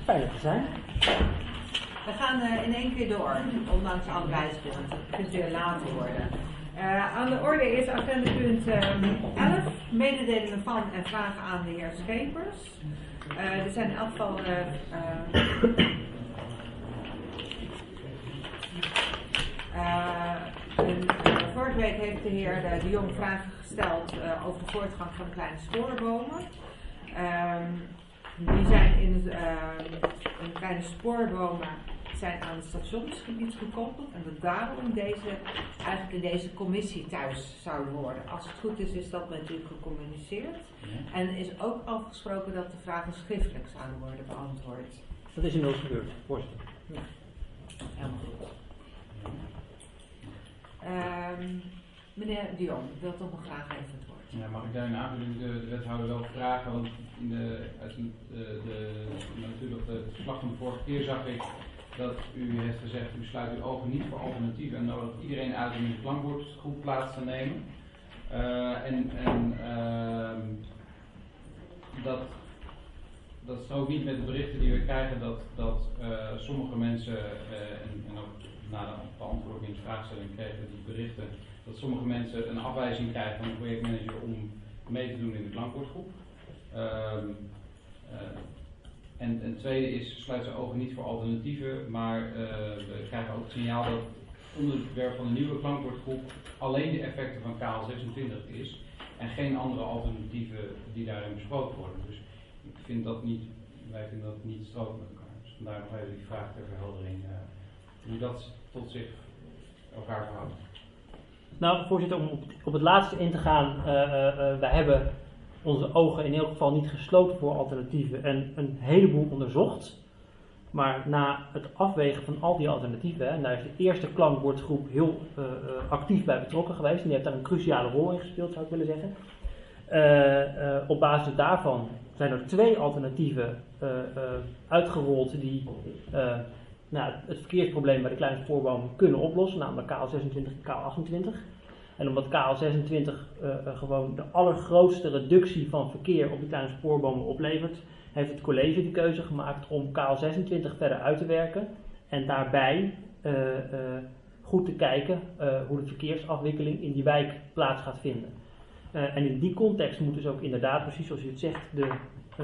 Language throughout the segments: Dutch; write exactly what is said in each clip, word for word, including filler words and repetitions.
Fijn dat te zijn. We gaan uh, in één keer door, ondanks alle wijzigingen. Het kunt weer later worden. Uh, aan de orde is agendapunt elf, mededelingen van en vragen aan de heer Schepers. Uh, er zijn in elk geval... Uh, uh, een, uh, vorige week heeft de heer uh, De Jong vragen gesteld uh, over de voortgang van de kleine spoorbomen. Uh, die zijn in het, uh, de kleine spoorbomen zijn aan het stationsgebied gekoppeld en dat daarom deze, eigenlijk in deze commissie thuis zouden horen. Als het goed is, is dat met u gecommuniceerd. Ja. En is ook afgesproken dat de vragen schriftelijk zouden worden beantwoord. Dat is inmiddels gebeurd, voorzitter. Ja, helemaal goed. Um, meneer De Jong, wilt toch nog graag even het woord? Ja, mag ik daar in aanvulling de, de wethouder wel vragen, want in de, uit de, de, de, natuurlijk de verslag van de vorige keer zag ik dat u heeft gezegd, u sluit uw ogen niet voor alternatieven en nodigt iedereen uit om in de klankbordgroep plaats te nemen. Uh, en en uh, dat, dat strookt niet met de berichten die we krijgen dat, dat uh, sommige mensen, uh, en, en ook na de beantwoording in de vraagstelling kregen die berichten, dat sommige mensen een afwijzing krijgen van de projectmanager om mee te doen in de klankbordgroep. Uh, uh, En het tweede is, sluit zijn ogen niet voor alternatieven, maar uh, we krijgen ook het signaal dat het onderwerp van de nieuwe klankbordgroep alleen de effecten van K L zesentwintig is en geen andere alternatieven die daarin besproken worden. Dus ik vind dat niet, wij vinden dat niet strook met elkaar. Dus vandaar nog even die vraag ter verheldering, uh, hoe dat tot zich elkaar verhoudt. Nou, voorzitter, om op, op het laatste in te gaan, uh, uh, uh, wij hebben onze ogen in elk geval niet gesloten voor alternatieven en een heleboel onderzocht. Maar na het afwegen van al die alternatieven, hè, daar is de eerste klankbordgroep heel uh, uh, actief bij betrokken geweest. En die heeft daar een cruciale rol in gespeeld, zou ik willen zeggen. Uh, uh, op basis daarvan zijn er twee alternatieven uh, uh, uitgerold die uh, nou, het verkeersprobleem bij de kleine spoorbomen kunnen oplossen, namelijk K L zesentwintig en K L achtentwintig. En omdat K L zesentwintig uh, uh, gewoon de allergrootste reductie van verkeer op de kleine spoorbomen oplevert, heeft het college de keuze gemaakt om K L zesentwintig verder uit te werken en daarbij uh, uh, goed te kijken uh, hoe de verkeersafwikkeling in die wijk plaats gaat vinden. Uh, en in die context moet dus ook inderdaad, precies zoals u het zegt, de uh,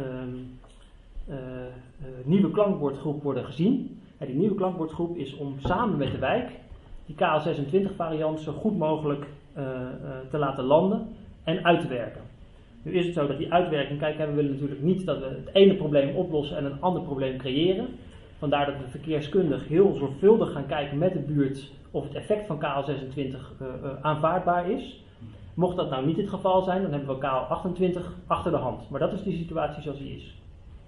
uh, uh, nieuwe klankbordgroep worden gezien. En die nieuwe klankbordgroep is om samen met de wijk die K L zesentwintig variant zo goed mogelijk uh, uh, te laten landen en uit te werken. Nu is het zo dat die uitwerking, kijk, we willen natuurlijk niet dat we het ene probleem oplossen en een ander probleem creëren. Vandaar dat we verkeerskundig heel zorgvuldig gaan kijken met de buurt of het effect van K L zesentwintig uh, uh, aanvaardbaar is. Mocht dat nou niet het geval zijn, dan hebben we K L achtentwintig achter de hand. Maar dat is die situatie zoals die is.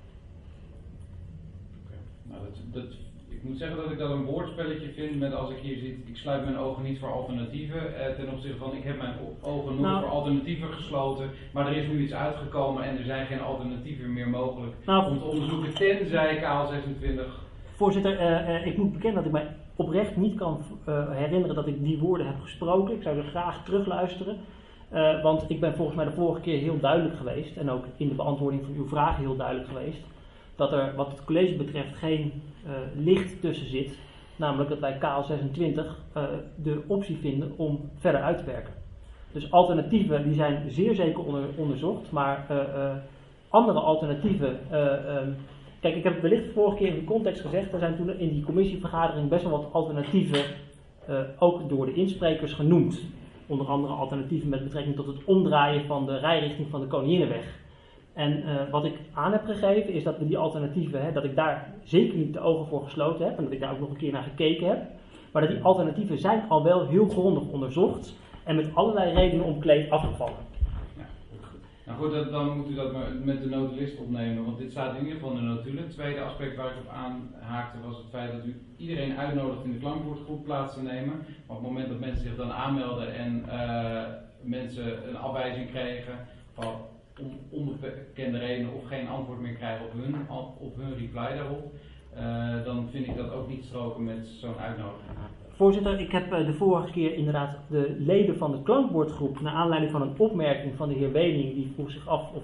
Okay. Nou, dat, dat, ik moet zeggen dat ik dat een woordspelletje vind met als ik hier zit, ik sluit mijn ogen niet voor alternatieven. Eh, ten opzichte van, ik heb mijn ogen nooit nou, voor alternatieven gesloten, maar er is nu iets uitgekomen en er zijn geen alternatieven meer mogelijk nou, om te onderzoeken tenzij K L zesentwintig. Voorzitter, uh, uh, ik moet bekennen dat ik mij oprecht niet kan uh, herinneren dat ik die woorden heb gesproken. Ik zou er graag terugluisteren. Uh, want ik ben volgens mij de vorige keer heel duidelijk geweest, en ook in de beantwoording van uw vragen heel duidelijk geweest, dat er wat het college betreft geen uh, licht tussen zit. Namelijk dat wij K L zesentwintig uh, de optie vinden om verder uit te werken. Dus alternatieven die zijn zeer zeker onder, onderzocht, maar uh, uh, andere alternatieven... Uh, um, kijk, ik heb het wellicht de vorige keer in de context gezegd, er zijn toen in die commissievergadering best wel wat alternatieven uh, ook door de insprekers genoemd. Onder andere alternatieven met betrekking tot het omdraaien van de rijrichting van de Koninginnenweg. En uh, wat ik aan heb gegeven is dat we die alternatieven, hè, dat ik daar zeker niet de ogen voor gesloten heb en dat ik daar ook nog een keer naar gekeken heb. Maar dat die alternatieven zijn al wel heel grondig onderzocht en met allerlei redenen omkleed afgevallen. Ja, goed. Nou goed, dan moet u dat maar met de notulist opnemen, want dit staat in ieder geval in de notulen. Het tweede aspect waar ik op aanhaakte was het feit dat u iedereen uitnodigt in de klankbordgroep plaats te nemen. Maar op het moment dat mensen zich dan aanmelden en uh, mensen een afwijzing kregen van om onbekende redenen of geen antwoord meer krijgen op hun, op hun reply daarop, uh, dan vind ik dat ook niet stroken met zo'n uitnodiging. Voorzitter, ik heb uh, de vorige keer inderdaad de leden van de klankbordgroep, naar aanleiding van een opmerking van de heer Wening, die vroeg zich af of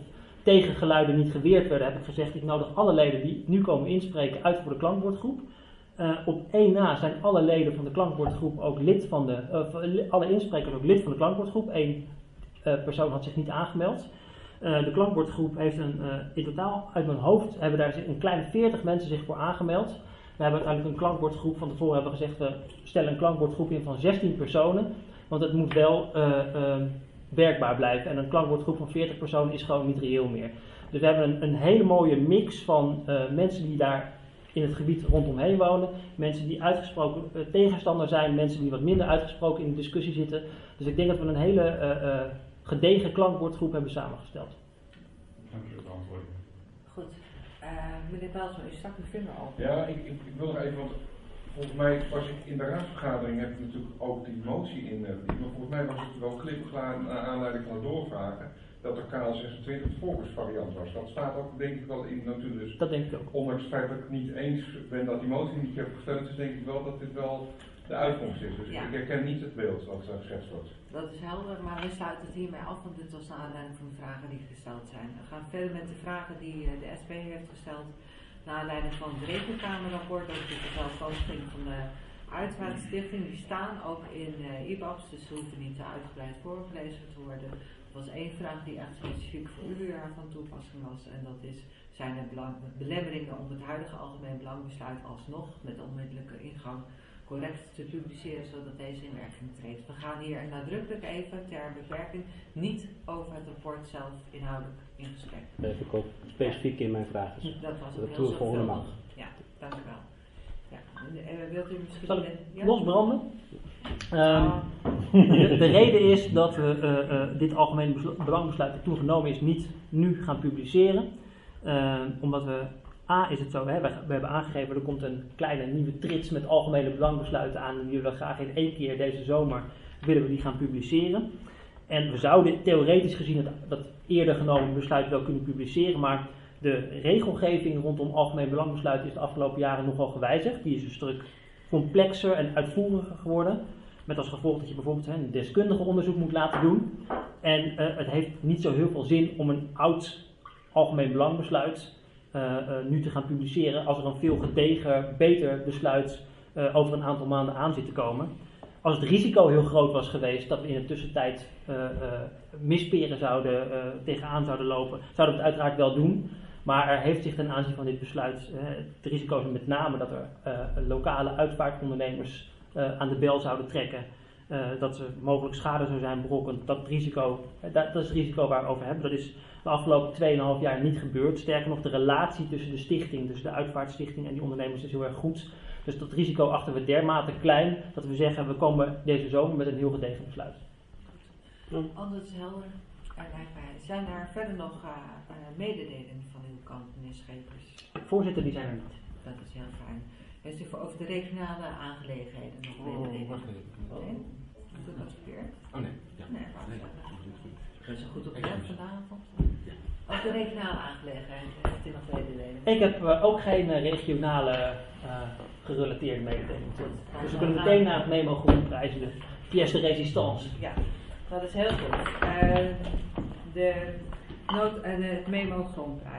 tegengeluiden niet geweerd werden, heb ik gezegd, ik nodig alle leden die nu komen inspreken uit voor de klankbordgroep. Uh, op één na zijn alle leden van de klankbordgroep ook lid van de, uh, alle insprekers ook lid van de klankbordgroep. Eén uh, persoon had zich niet aangemeld. Uh, de klankbordgroep heeft een, uh, in totaal uit mijn hoofd hebben daar een kleine veertig mensen zich voor aangemeld. We hebben uiteindelijk een klankbordgroep, van tevoren hebben we gezegd, we stellen een klankbordgroep in van zestien personen. Want het moet wel uh, uh, werkbaar blijven en een klankbordgroep van veertig personen is gewoon niet reëel meer. Dus we hebben een, een hele mooie mix van uh, mensen die daar in het gebied rondomheen wonen, mensen die uitgesproken uh, tegenstander zijn, mensen die wat minder uitgesproken in de discussie zitten. Dus ik denk dat we een hele uh, uh, gedegen klankbordgroep hebben samengesteld. Dank u voor het antwoord. Goed. Uh, meneer Bijlsma, u stak uw vinger op. Ja, ik, ik, ik wil nog even, want volgens mij was ik in de raadsvergadering, heb ik natuurlijk ook die motie in, uh, maar volgens mij was het wel klipklaar naar aanleiding van de doorvragen, dat er K L zesentwintig de volksvariant was. Dat staat ook denk ik wel in de notulen. Dus dat denk ik ook. Ondanks het feit dat ik het niet eens ben dat die motie niet heb gesteund, dus denk ik wel dat dit wel de uitkomst is. Dus ja. Ik herken niet het beeld dat daar geschetst wordt. Dat is helder, maar we sluiten het hiermee af, want dit was naar aanleiding van de vragen die gesteld zijn. We gaan verder met de vragen die de S P heeft gesteld. Naar aanleiding van het Rekenkamerrapport over de verzelfstandiging van de Uitvaartstichting. Die staan ook in uh, I B A B's, dus ze hoeven niet te uitgebreid voorgelezen te worden. Er was één vraag die echt specifiek voor u uh, van toepassing was. En dat is, zijn er belang, belemmeringen om het huidige algemeen belangbesluit alsnog met onmiddellijke ingang correct te publiceren, zodat deze in werking treedt. We gaan hier nadrukkelijk even ter beperking niet over het rapport zelf inhoudelijk in gesprek. Dat heb ik ook specifiek in mijn vragen. Dat was Dat ook doen heel we volgende zorgvuldig. maand. Ja, dank u wel. Ja. Uh, wilt u misschien... Zal ik ja? losbranden? Um, Ah. de, de reden is dat we uh, uh, dit algemene belangbesluit dat toen genomen is niet nu gaan publiceren. Uh, omdat we, A is het zo, hè, we, we hebben aangegeven er komt een kleine nieuwe trits met algemene belangbesluiten aan. En die willen we graag in één keer deze zomer willen we die gaan publiceren. En we zouden theoretisch gezien het, dat eerder genomen besluit wel kunnen publiceren, maar de regelgeving rondom algemeen belangbesluiten is de afgelopen jaren nogal gewijzigd. Die is een stuk complexer en uitvoeriger geworden. Met als gevolg dat je bijvoorbeeld een deskundige onderzoek moet laten doen. En uh, het heeft niet zo heel veel zin om een oud algemeen belangbesluit uh, uh, nu te gaan publiceren als er een veel gedegen, beter besluit uh, over een aantal maanden aan zit te komen. Als het risico heel groot was geweest dat we in de tussentijd uh, uh, misperen zouden, uh, tegenaan zouden lopen, zouden we het uiteraard wel doen. Maar er heeft zich ten aanzien van dit besluit, uh, het risico is met name dat er uh, lokale uitvaartondernemers uh, aan de bel zouden trekken. Uh, dat er mogelijk schade zou zijn berokkend. Dat risico, uh, dat, dat is het risico waar we over hebben. Dat is de afgelopen twee komma vijf jaar niet gebeurd. Sterker nog, de relatie tussen de stichting, dus de uitvaartstichting en die ondernemers is heel erg goed. Dus dat risico achten we dermate klein dat we zeggen we komen deze zomer met een heel gedegen besluit. Anders is helder. Zijn er verder nog uh, uh, mededelingen van uw kant, meneer Schepers? Voorzitter, die zijn er niet. Dat is heel fijn. Heeft u voor over de regionale aangelegenheden nog Oh, mededelingen? wacht even. Nee? Is dat verkeerd? Oh nee, ja. Nee, wacht Nee, even. goed, goed, goed. Dat is een goed op Excuus. vanavond. Over de regionale aangelegenheden heeft u nog mededelingen? Ik heb uh, ook geen uh, regionale uh, gerelateerde mededeling. Dus we kunnen meteen naar het memo groen prijzen, de pièce de résistance. Ja, dat is heel goed. Uh, de nood, uh, het memo grondprijs.